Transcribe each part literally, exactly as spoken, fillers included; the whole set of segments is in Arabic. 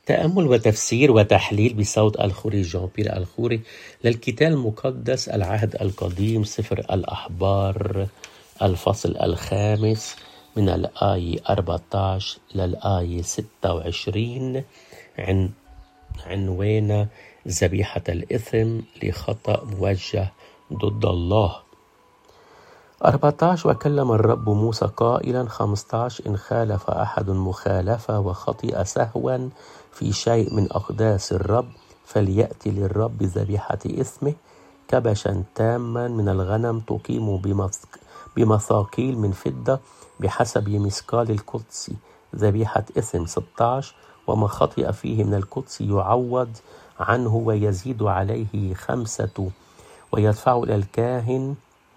تأمل وتفسير وتحليل بصوت الخوري جان بيير الخوري للكتاب المقدس العهد القديم سفر الأحبار الفصل الخامس من الآية أربعة عشر للآية ستة وعشرين عن عنوان ذبيحة الإثم لخطأ موجه ضد الله. أربعة عشر وكلم الرب موسى قائلا خمسة عشر إن خالف أحد مخالفة وخطئ سهوا في شيء من أقداس الرب فليأتي للرب بذبيحة إثمه كبشا تاما من الغنم تقيم بمثاقيل من فضة بحسب مثقال القدس ذبيحة إثم. ستة عشر وما خطئ فيه من القدس يعوض عنه ويزيد عليه خمسة ويدفع إلى الكاهن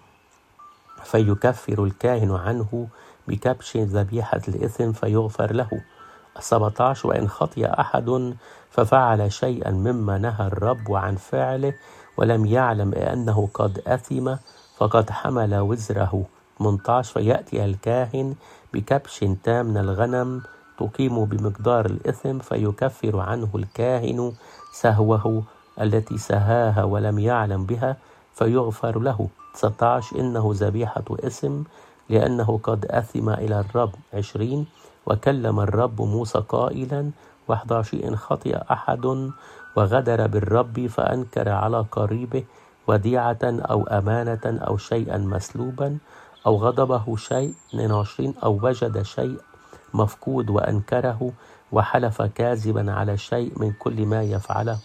فيكفر الكاهن عنه بكبش ذبيحة الإثم فيغفر له. سبعة عشر وإن خطئ أحد ففعل شيئا مما نهى الرب عن فعله ولم يعلم أنه قد أثم فقد حمل وزره. ثمانية عشر فيأتي الكاهن بكبش تام من الغنم تقيم بمقدار الإثم فيكفر عنه الكاهن سهوه التي سهاها ولم يعلم بها فيغفر له. تسعة عشر إنه ذبيحة إثم لأنه قد أثم إلى الرب. عشرين وكلم الرب موسى قائلا واحد عشر إن خطئ أحد وغدر بالرب فأنكر على قريبه وديعة أو أمانة أو شيئا مسلوبا أو غضبه شيء. اثنين وعشرين أو وجد شيء مفقود وأنكره وحلف كاذبا على شيء من كل ما يفعله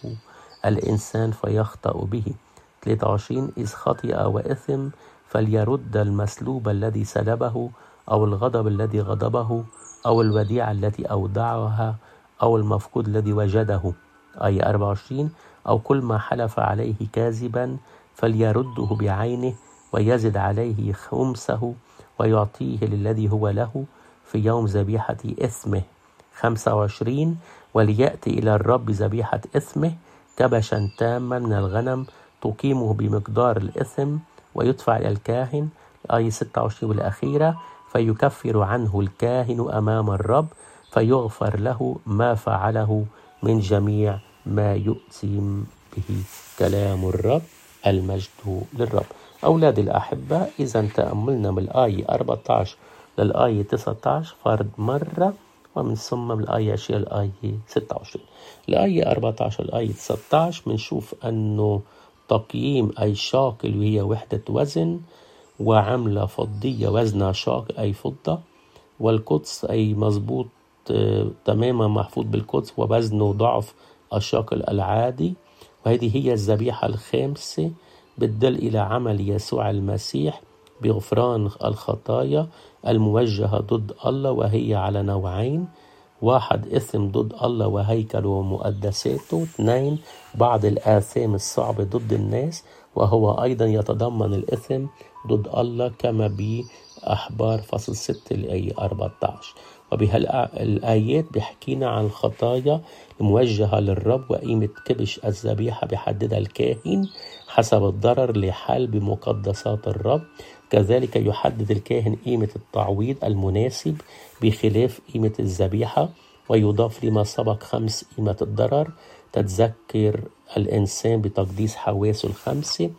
الإنسان فيخطأ به. ثلاثة وعشرين إذ خطئ وإثم فليرد المسلوب الذي سلبه أو الغضب الذي غضبه أو الوديعة التي أودعها أو المفقود الذي وجده. أي أربعة وعشرين أو كل ما حلف عليه كاذبا فليرده بعينه ويزد عليه خمسه ويعطيه للذي هو له في يوم ذبيحة إثمه. خمسة وعشرين وليأتي إلى الرب ذبيحة إثمه كبشا تاما من الغنم تقيمه بمقدار الإثم ويدفع إلى الكاهن. آية ستة وعشرين والأخيرة فيكفر عنه الكاهن أمام الرب فيغفر له ما فعله من جميع ما يؤثم به. كلام الرب المجد للرب. أولادي الأحبة إذا تأملنا من الآية أربعة عشر للآية تسعة عشر فرد مرة ومن ثم من الآية عشرين للآية ستة وعشرين. الآية أربعة عشر للآية تسعة عشر بنشوف أنه تقييم أي شاكل وهي وحدة وزن وعملة فضية وزنها شاكل أي فضة والقدس أي مضبوط آه تماما محفوظ بالقدس ووزنه ضعف الشاكل العادي. وهذه هي الذبيحة الخامسة بتدل إلى عمل يسوع المسيح بغفران الخطايا الموجهة ضد الله وهي على نوعين: واحد إثم ضد الله وهيكله ومقدساته، اثنين بعض الآثام الصعبة ضد الناس وهو أيضا يتضمن الإثم ضد الله كما بأحبار فصل ستة الآية أربعة عشر. وبهالآيات بيحكينا عن الخطايا الموجهة للرب وقيمة كبش الذبيحة بحددها الكاهن حسب الضرر لحل بمقدسات الرب. كذلك يحدد الكاهن قيمة التعويض المناسب بخلاف قيمة الذبيحة ويضاف لما سبق خمس قيمة الضرر تتذكر الإنسان بتقديس حواسه الخمسة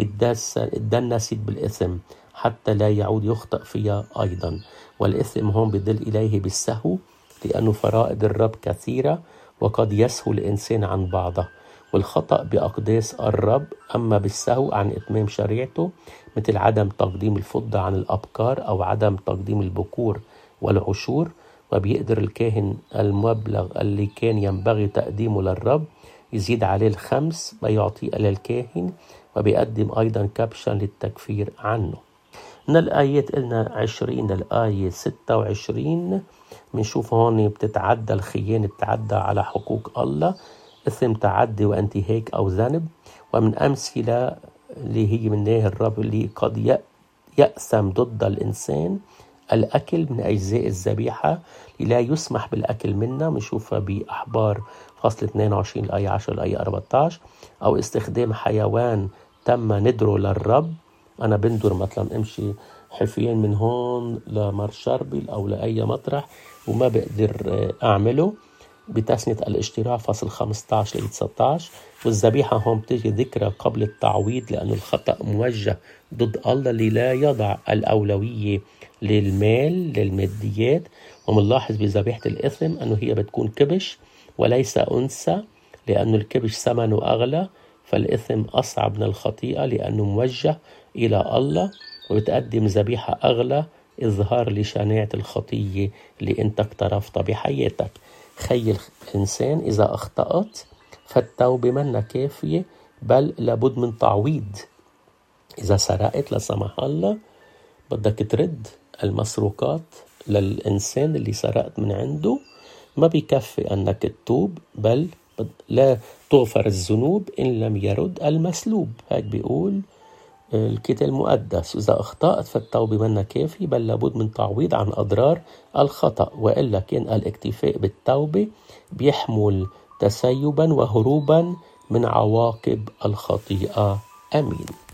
للدنست بالإثم حتى لا يعود يخطئ فيها أيضا. والإثم هون بدل إليه بالسهو لأنه فرائض الرب كثيرة وقد يسهو الإنسان عن بعضها والخطأ بأقداس الرب. أما بالسهو عن إتمام شريعته مثل عدم تقديم الفضة عن الأبكار أو عدم تقديم البكور والعشور. وبيقدر الكاهن المبلغ اللي كان ينبغي تقديمه للرب يزيد عليه الخمس ويعطيه إلى الكاهن وبيقدم أيضا كبشا للتكفير عنه. من الآيات قلنا عشرين للآية ستة وعشرين بنشوف هون بتتعدى الخيانة بتتعدى على حقوق الله، إثم تعدي وانتهاك أو ذنب. ومن أمثلة اللي هي منها الرب اللي قد يأثم ضد الإنسان الأكل من أجزاء الذبيحة لا يسمح بالأكل منها بنشوفها بأحبار فصل اثنين وعشرين الآية عشرة الآية أربعة عشر. أو استخدام حيوان تم ندره للرب. أنا بندر مثلا أمشي حفيان من هون لمرشربل أو لأي مطرح وما بقدر أعمله بتثنية الاشتراع فصل خمسة عشر ل تسعة عشر. والذبيحة هون بتيجي ذكرى قبل التعويض لأنه الخطأ موجه ضد الله اللي لا يضع الأولوية للمال للماديات. ومنلاحظ بذبيحة الإثم أنه هي بتكون كبش وليس أنثى، لأنه الكبش ثمنه أغلى، فالإثم أصعب من الخطيئة لأنه موجه إلى الله. وبتقدم ذبيحة أغلى إظهار لشناعة الخطية اللي أنت اقترفتها بحياتك. خي الإنسان إذا أخطأت فالتوبة منا كافية، بل لابد من تعويض. إذا سرقت لا سمح الله بدك ترد المسروقات للإنسان اللي سرقت من عنده. ما بيكفي أنك تتوب، بل لا تغفر الذنوب إن لم يرد المسلوب. هيك بيقول الكتاب المقدس. إذا أخطأت فالتوبة منا كافي، بل لابد من تعويض عن أضرار الخطأ، وإلا كان الاكتفاء بالتوبة بيحمل تسيبا وهروبا من عواقب الخطيئة. آمين.